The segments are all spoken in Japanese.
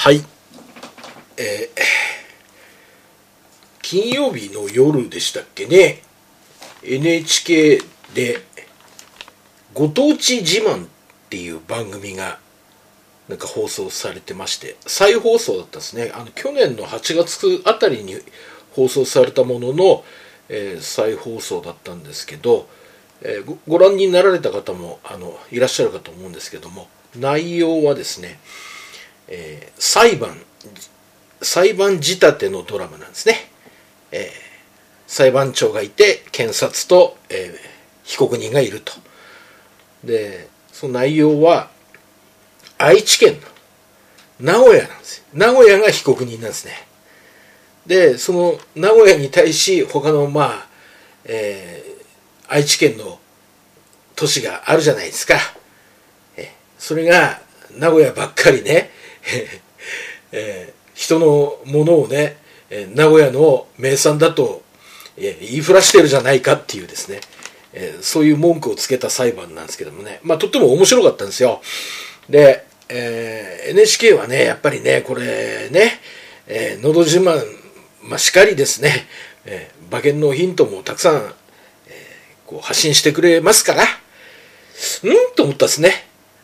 はい、金曜日の夜でしたっけね、 NHK でご当地自慢っていう番組がなんか放送されてまして、再放送だったんですね。去年の8月あたりに放送されたものの、再放送だったんですけど、ご覧になられた方もいらっしゃるかと思うんですけども、内容はですね、裁判仕立てのドラマなんですね。裁判長がいて検察と、被告人がいると。でその内容は愛知県の名古屋なんですよ。名古屋が被告人なんですね。でその名古屋に対し他の愛知県の都市があるじゃないですか。それが名古屋ばっかりね人のものをね、名古屋の名産だと言いふらしてるじゃないかっていうですね、そういう文句をつけた裁判なんですけどもね、とっても面白かったんですよ。で、NHK はねやっぱりねこれね、のど自慢しかりですね、馬券のヒントもたくさん、こう発信してくれますからと思ったんですね。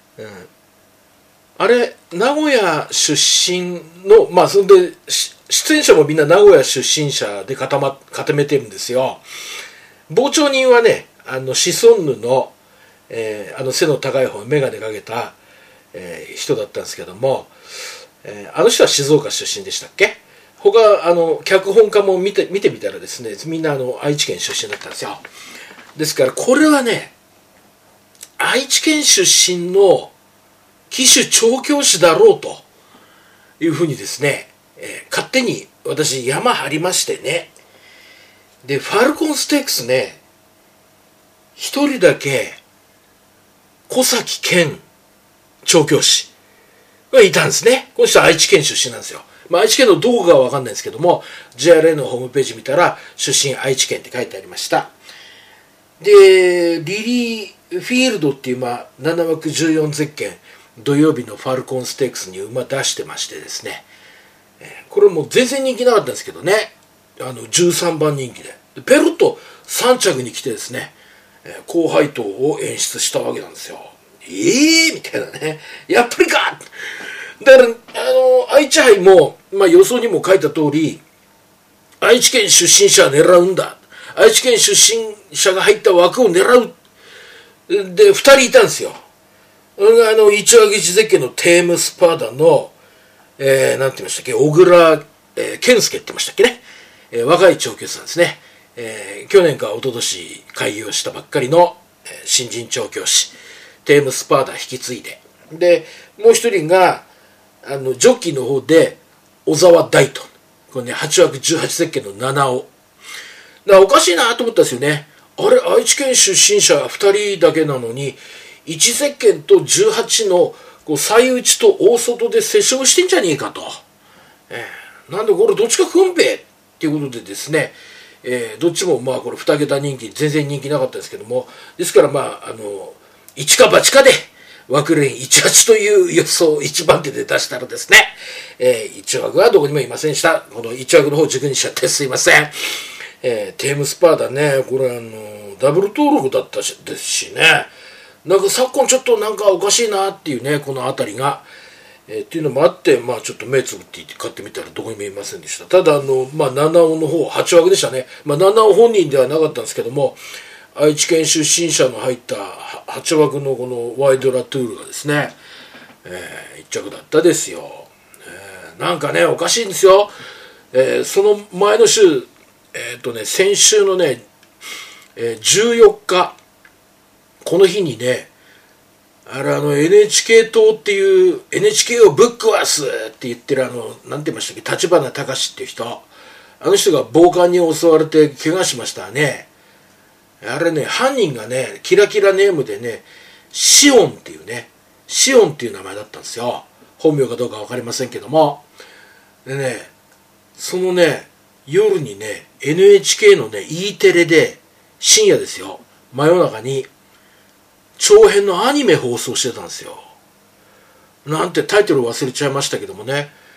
あれ名古屋出身のそれで出演者もみんな名古屋出身者で固めてるんですよ。傍聴人はねシソンヌの、背の高い方眼鏡かけた、人だったんですけども、あの人は静岡出身でしたっけ。他脚本家も見てみたらですね、みんな愛知県出身だったんですよ。ですからこれはね愛知県出身の騎手調教師だろうというふうにですね、勝手に私山張りましてね。でファルコンステークスね、一人だけ小崎健調教師がいたんですね。この人は愛知県出身なんですよ。愛知県のどこかは分かんないですけども JRA のホームページ見たら出身愛知県って書いてありました。でリリー・フィールドっていう7枠14ゼッケン土曜日のファルコンステークスに馬出してましてですね、これもう全然人気なかったんですけどね、13番人気でペロッと3着に来てですね、高配当を演出したわけなんですよ。みたいなね、やっぱりか。だから愛知杯も、予想にも書いた通り愛知県出身者は狙うんだ、愛知県出身者が入った枠を狙うで2人いたんですよ。1枠1ゼッケンのテームスパーダの、なんて言いましたっけ、小倉、健介って言いましたっけね、若い調教師さんですね。去年か一昨年開業したばっかりの、新人調教師テームスパーダ引き継いで、もう一人がジョッキーの方で小沢大斗、これね8枠18ゼッケンの七尾おかしいなと思ったんですよね。あれ愛知県出身者2人だけなのに1ゼッケンと18の最内と大外で接触してんじゃねえかと、なんでこれどっちか組んべっていうことでですね、どっちもこれ2桁人気全然人気なかったですけども、ですから一か八かで枠連18という予想を1番手で出したらですね、1枠はどこにもいませんでした。この1枠の方軸にしちゃってすいません。テームスパーダね、これダブル登録だったですしね、なんか昨今ちょっとなんかおかしいなっていうね、この辺りが、っていうのもあってちょっと目つぶって買ってみたらどこにもいませんでした。ただ七尾の方8枠でしたね。七尾本人ではなかったんですけども、愛知県出身者の入った8枠のこのワイドラトゥールがですね、1着だったですよ。なんかねおかしいんですよ。その前の週先週のね、14日この日にね、NHK 党っていう NHK をぶっ壊すって言ってるなんて言いましたっけ、立花隆っていう人、人が暴漢に襲われて怪我しましたね。あれね、犯人がねキラキラネームでねシオンっていう名前だったんですよ。本名かどうか分かりませんけども、でねそのね夜にね NHK のね E テレで深夜ですよ、真夜中に長編のアニメ放送してたんですよ。なんてタイトル忘れちゃいましたけどもね、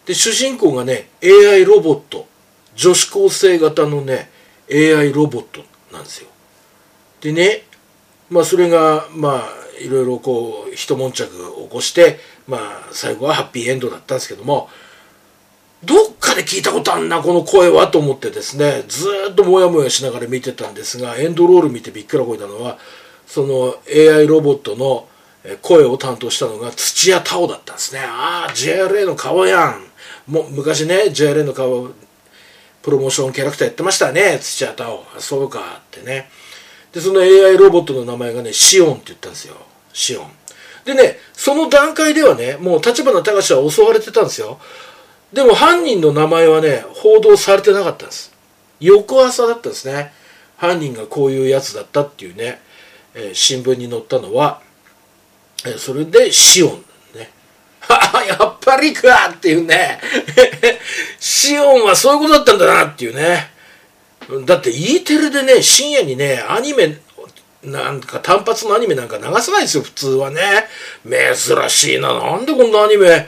で主人公がね AI ロボット、女子高生型のね AI ロボットなんですよ。でね、それがいろいろこう一悶着を起こして、最後はハッピーエンドだったんですけども、どっかで聞いたことあんなこの声はと思ってですね、ずーっとモヤモヤしながら見てたんですが、エンドロール見てびっくらこいたのは、その AI ロボットの声を担当したのが土屋太鳳だったんですね。JRA の顔やん。もう昔ね JRA の顔プロモーションキャラクターやってましたね、土屋太鳳。そうかってね。でその AI ロボットの名前がねシオンって言ったんですよ。シオンでね、その段階ではねもう立花隆は襲われてたんですよ。でも犯人の名前はね報道されてなかったんです。翌朝だったんですね、犯人がこういうやつだったっていうね、新聞に載ったのは、それでシオンねやっぱりかっていうねシオンはそういうことだったんだなっていうね。だって E テレでね深夜にねアニメなんか単発のアニメなんか流さないですよ普通はね。珍しいな、なんでこんなアニメ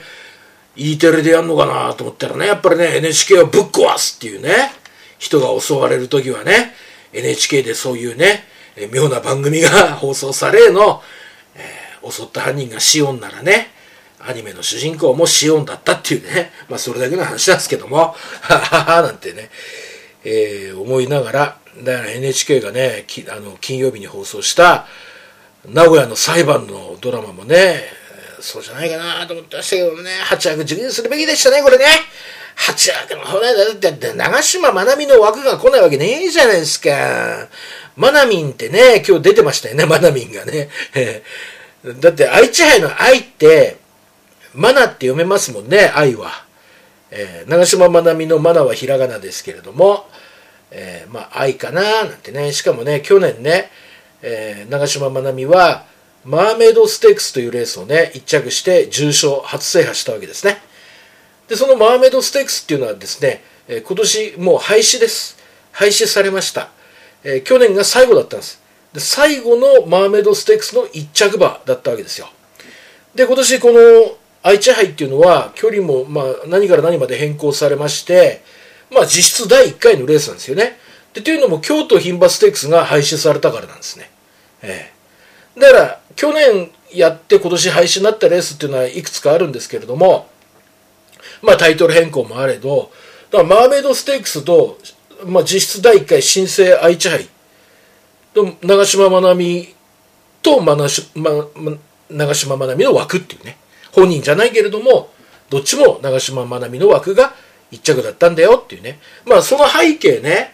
E テレでやんのかなと思ったらね、やっぱりね NHK はぶっ壊すっていうね、人が襲われる時はね NHK でそういうね妙な番組が放送されの、襲った犯人がシオンならねアニメの主人公もシオンだったっていうね、それだけの話なんですけどもはははなんてね、思いながら、だから NHK がね金曜日に放送した名古屋の裁判のドラマもねそうじゃないかなと思ってましたけどね、8枠受験するべきでしたねこれね。8枠の方だって長嶋まなみの枠が来ないわけねえじゃないですか。まなみんってね今日出てましたよね、まなみんがねだって愛知杯の愛ってマナって読めますもんね、愛は。長嶋まなみのマナはひらがなですけれども、愛かななんてね。しかもね去年ね、長嶋まなみはマーメイドステークスというレースをね1着して重賞初制覇したわけですね。でそのマーメイドステークスっていうのはですね、今年もう廃止です。廃止されました。去年が最後だったんです。で最後のマーメイドステークスの1着馬だったわけですよ。で今年この愛知杯っていうのは距離も何から何まで変更されまして、実質第1回のレースなんですよね。でというのも京都牝馬ステークスが廃止されたからなんですね。だから去年やって今年廃止になったレースっていうのはいくつかあるんですけれども、タイトル変更もあれど、だからマーメイドステークスと、実質第1回新生愛知杯と長嶋まなみと長嶋まなみの枠っていうね、本人じゃないけれどもどっちも長嶋まなみの枠が1着だったんだよっていうね。その背景ね、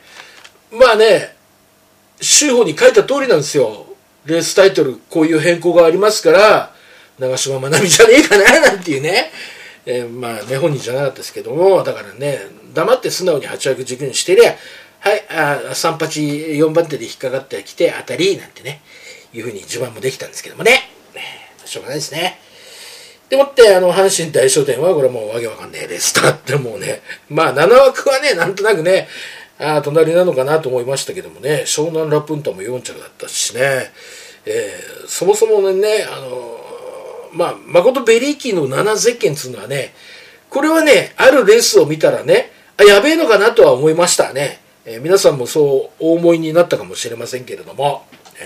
週報に書いた通りなんですよ。レースタイトルこういう変更がありますから長嶋まなみじゃねえかななんていうね、本人じゃなかったですけども、だからね黙って素直に8枠軸にしてりゃ、はい3八4番手で引っかかってきて当たりなんてねいうふうに自慢もできたんですけどもね、しょうがないですね。でもって阪神大賞典はこれもうわけわかんねえですとってもうね、7枠はねなんとなくね隣なのかなと思いましたけどもね、湘南ラプンタも4着だったしね、そもそもね誠ベリーキーの7ゼッケンっていうのはね、これはねあるレースを見たらねやべえのかなとは思いましたね。皆さんもそうお思いになったかもしれませんけれども、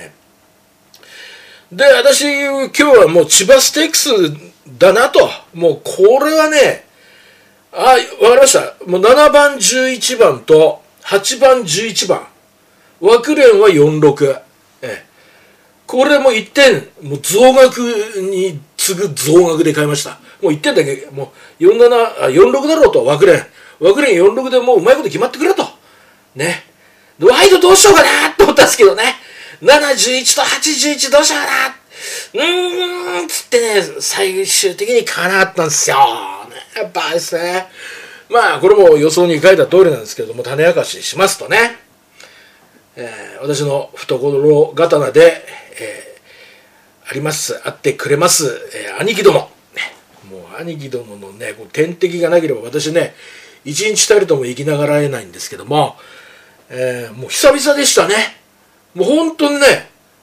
で私今日はもう千葉ステークスだなと、もうこれはねわかりました。もう7番11番と8番11番枠連は46、これも1点もう増額に次ぐ増額で買いました。もう1点だけもう46だろうと、枠連46でもううまいこと決まってくれとね。ワイドどうしようかなと思ったんですけどね、71と81どうしようかなつってね最終的に買わなかったんですよ、やっぱですね。これも予想に書いた通りなんですけれども、種明かししますとね、私の懐刀で、あってくれます、兄貴殿、もう兄貴殿のねこう天敵がなければ私ね一日たりとも生きながらえないんですけども、もう久々でしたね。もう本当に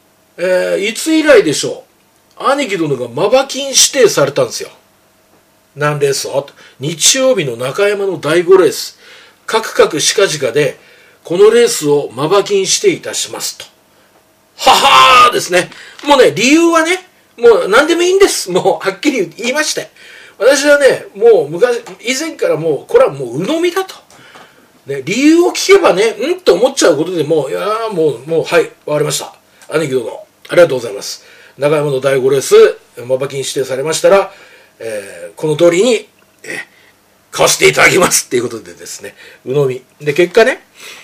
ね、いつ以来でしょう、兄貴殿がマバ金指定されたんですよ。 何レースを？日曜日の中山の第5レース。カクカクしかじかで、このレースをまばきにしていたしますと。ははーですね。もうね、理由はね、もう何でもいいんです。もうはっきり言いまして。私はね、もう以前からもう、これはもう鵜呑みだと。ね、理由を聞けばね、と思っちゃうことでも、いやーもう、はい、わかりました。兄貴どうも、ありがとうございます。中山の第5レース、まばきに指定されましたら、この通りに、買わせていただきますっていうことでですね、鵜呑み。で、結果ね、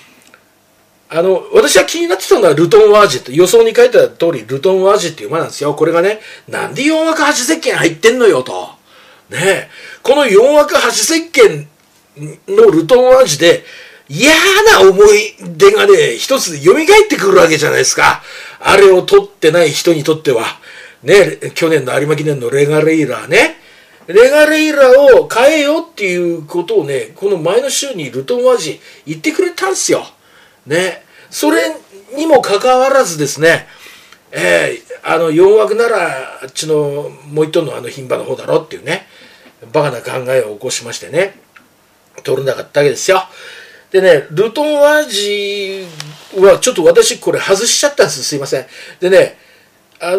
私は気になってたのはルトンワージって、予想に書いてある通り、ルトンワージっていう馬なんですよ。これがね、なんで4枠8石鹸入ってんのよと。ねこの4枠8石鹸のルトンワージで、嫌な思い出がね、一つ蘇ってくるわけじゃないですか。あれを取ってない人にとっては。ね、去年の有馬記念のレガレイラーね。レガレイラーを変えよっていうことをね、この前の週にルトンワージ言ってくれたんですよ。ね。それにもかかわらずですね、4枠なら、あっちのもう一頭の牝馬の方だろっていうね、バカな考えを起こしましてね、取れなかったわけですよ。でね、ルトンワージはちょっと私これ外しちゃったんです。すいません。でね、第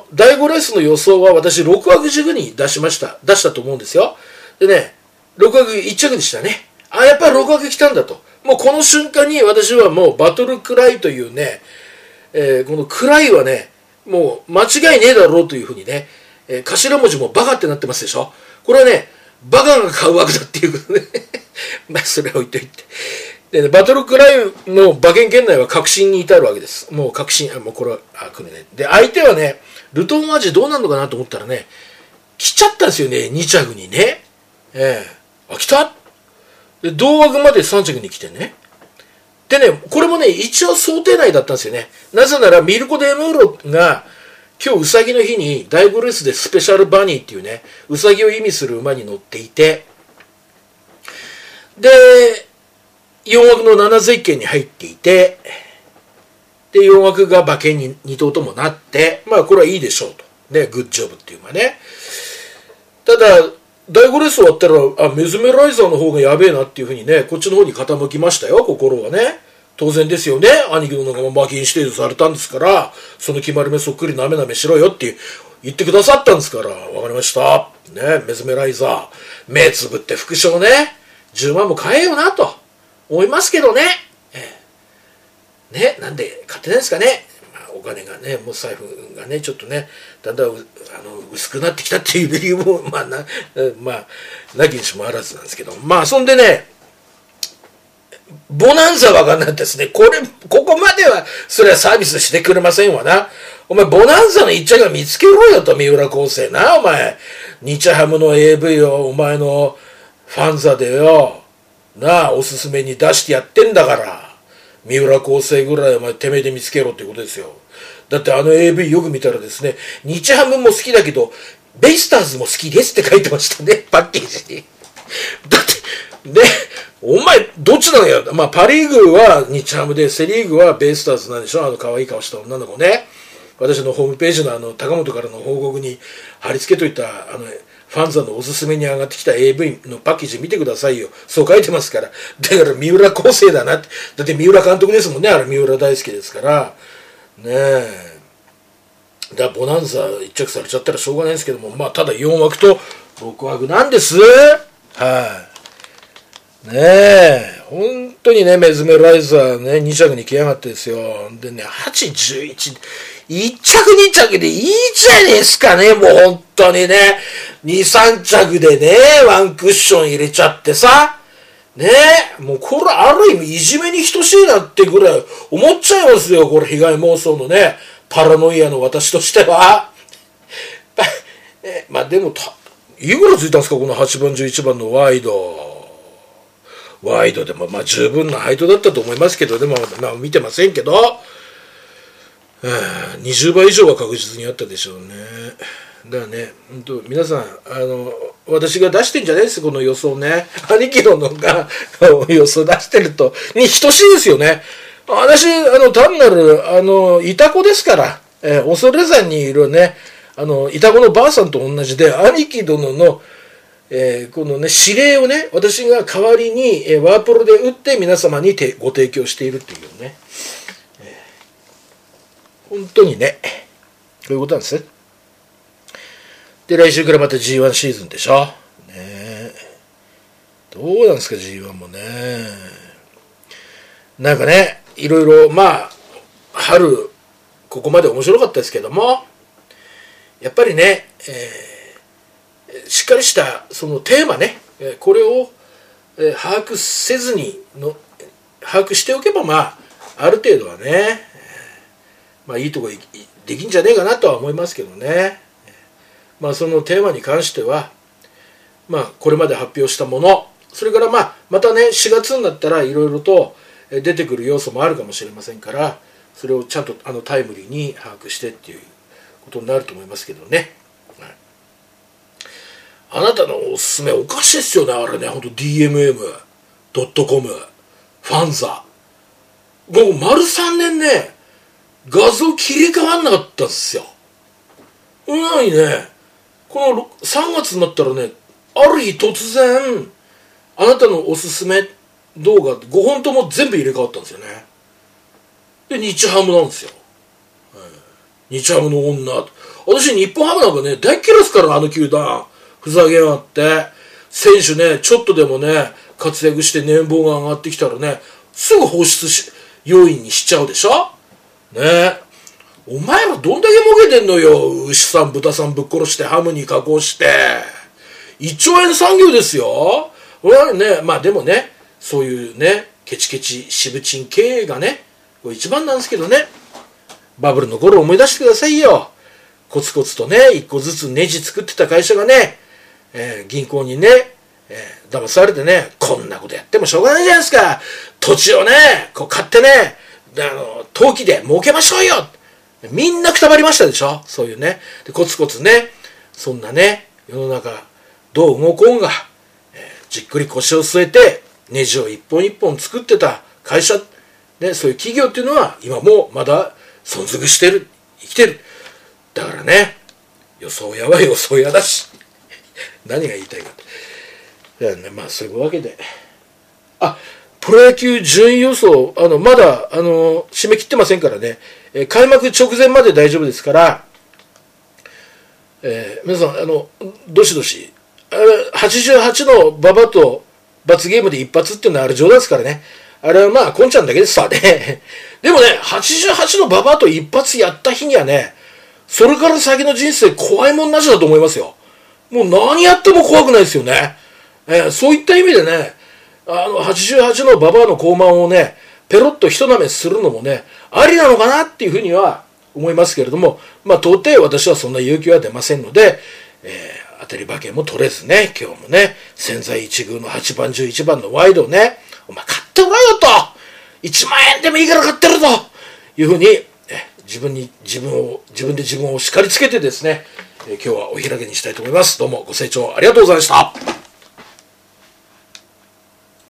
5レースの予想は私6枠軸に出したと思うんですよ。でね、6枠1着でしたね。やっぱり6枠来たんだと。もうこの瞬間に私はもうバトルクライというね、このクライはね、もう間違いねえだろうというふうにね、頭文字もバカってなってますでしょ。これはね、バカが買う枠だっていうことで、まあそれは置いといて。でね、バトルクライの馬券圏内は確信に至るわけです。もう確信、もうこれは、来るね。で、相手はね、ルトンワージどうなるのかなと思ったらね、来ちゃったんですよね、2着にね。来たで、同枠まで3着に来てね。でね、これもね、一応想定内だったんですよね。なぜなら、ミルコ・デ・ムーロが、今日ウサギの日に第5レースでスペシャルバニーっていうね、ウサギを意味する馬に乗っていて、で、4枠の7ゼッケンに入っていて、で、4枠が馬券に2頭ともなって、まあこれはいいでしょうと。ね、グッジョブっていう馬ね。ただ、第5レース終わったら、メズメライザーの方がやべえなっていうふうにね、こっちの方に傾きましたよ、心はね。当然ですよね。兄貴の馬券指定されたんですから、その決まり目そっくりなめなめしろよって言ってくださったんですから、わかりました。ね、メズメライザー。目つぶって副賞ね、10万も買えよなと思いますけどね。ね、なんで買ってないんですかね。お金がね、もう財布がね、ちょっとね、だんだん薄くなってきたっていう理由も、まあなきにしもあらずなんですけど、まあ、そんでね、ボナンザわかんないですね。ここまでは、それはサービスしてくれませんわな。お前、ボナンザの一着見つけろよと、三浦康生な、お前。日ハムの AV を、お前のファンザでよ、なあ、おすすめに出してやってんだから。三浦康生ぐらいお前、てめえで見つけろってことですよ。だってAV よく見たらですね、日ハムも好きだけど、ベイスターズも好きですって書いてましたね、パッケージに。だって、ね、お前、どっちなのよ。まあ、パリーグは日ハムで、セリーグはベイスターズなんでしょ。可愛い顔した女の子ね。私のホームページの高本からの報告に貼り付けといた、ファンザのおすすめに上がってきた AV のパッケージ見てくださいよ。そう書いてますから。だから三浦康生だなって。だって三浦監督ですもんね。三浦大輔ですから。ねえ。だからボナンザ一着されちゃったらしょうがないんですけども、まあ、ただ4枠と6枠なんです。はい。ねえ。本当にね、メズメライザーね、2着に来やがってですよ。でね、8、11、1着2着でいいじゃねえですかね、もう本当にね。2、3着でね、ワンクッション入れちゃってさ。ねえ、もうこれある意味いじめに等しいなってぐらい思っちゃいますよ、これ被害妄想のね、パラノイアの私としては。まあでもいくらついたんですか、この8番11番のワイド。ワイドでもまあ十分な配当だったと思いますけど、でもまあ見てませんけど、20倍以上は確実にあったでしょうね。だからね、皆さん、私が出してんじゃないですこの予想ね。兄貴のが予想出してると、に等しいですよね。私、単なる、イタコですから、恐山にいるね、イタコのばあさんと同じで、兄貴殿の、 このね指令をね私が代わりに、ワープロで打って皆様にご提供しているっていうね、本当にねこういうことなんです。で来週からまた G1 シーズンでしょ、ね、どうなんですか G1 もね。なんかねいろいろまあ春ここまで面白かったですけども、やっぱりね、しっかりしたそのテーマね、これを、把握せずにの把握しておけばまあある程度はね、まあいいとこできんじゃねえかなとは思いますけどね。まあそのテーマに関してはまあこれまで発表したもの、それからまたね4月になったらいろいろと出てくる要素もあるかもしれませんから、それをちゃんとタイムリーに把握してっていうことになると思いますけどね。あなたのおすすめおかしいですよね、あれね。ほんと DMM.com ファンザもう丸3年ね画像切り替わんなかったんですよ。なにねこの3月になったらね、ある日突然あなたのおすすめ動画5本とも全部入れ替わったんですよね。で日ハムなんですよ、日ハムの女。私日本ハムなんかね大嫌いですから、あの球団ふざけやがって。選手ねちょっとでもね活躍して年俸が上がってきたらねすぐ放出要員にしちゃうでしょね。お前らどんだけ儲けてんのよ。牛さん豚さんぶっ殺してハムに加工して1兆円産業ですよ。俺はねまあでもねそういうねケチケチ渋チン経営がねこれ一番なんですけどね。バブルの頃を思い出してくださいよ。コツコツとね一個ずつネジ作ってた会社がね、銀行にね、騙されてねこんなことやってもしょうがないじゃないですか。土地をねこう買ってね登記で儲けましょうよ。みんなくたばりましたでしょ。そういうねでコツコツねそんなね世の中どう動こうが、じっくり腰を据えてネジを一本一本作ってた会社、ね、そういう企業っていうのは今もまだ存続してる、生きてる。だからね予想屋は予想屋だし何が言いたいかってだからね、まあそういうわけでプロ野球順位予想まだ締め切ってませんからね、開幕直前まで大丈夫ですから、皆さんどしどし88の馬場と罰ゲームで一発っていうのはあれ冗談ですからね。あれはまあこんちゃんだけですわねでもね88の馬場と一発やった日にはねそれから先の人生怖いもんなしだと思いますよ。もう何やっても怖くないですよね。そういった意味でね88の馬場の高慢をねペロッと一舐めするのもねありなのかなっていうふうには思いますけれども、まあ到底私はそんな勇気は出ませんので、当たり馬券も取れずね今日もね千載一遇の8番11番のワイドをねお前買ってもらえよと1万円でもいいから買ってるというふうに自分で自分を叱りつけてですね、今日はお開きにしたいと思います。どうもご清聴ありがとうございました。